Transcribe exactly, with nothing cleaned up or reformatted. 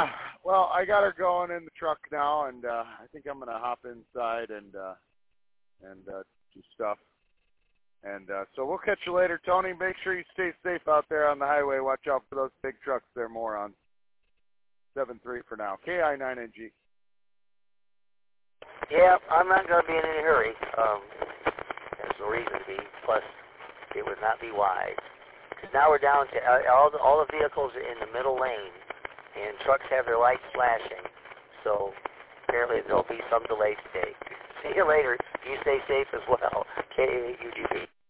Yeah. Well, I got her going in the truck now, and uh, I think I'm gonna hop inside and uh, and uh, do stuff. And uh, so we'll catch you later, Tony. Make sure you stay safe out there on the highway. Watch out for those big trucks. They're morons. seven three for now. K I nine N G. Yeah, I'm not going to be in any hurry. Um, there's no reason to be. Plus, it would not be wise. Because now we're down to uh, all the, all the vehicles are in the middle lane, and trucks have their lights flashing. So apparently there'll be some delay today. See you later. You stay safe as well. K A U G B.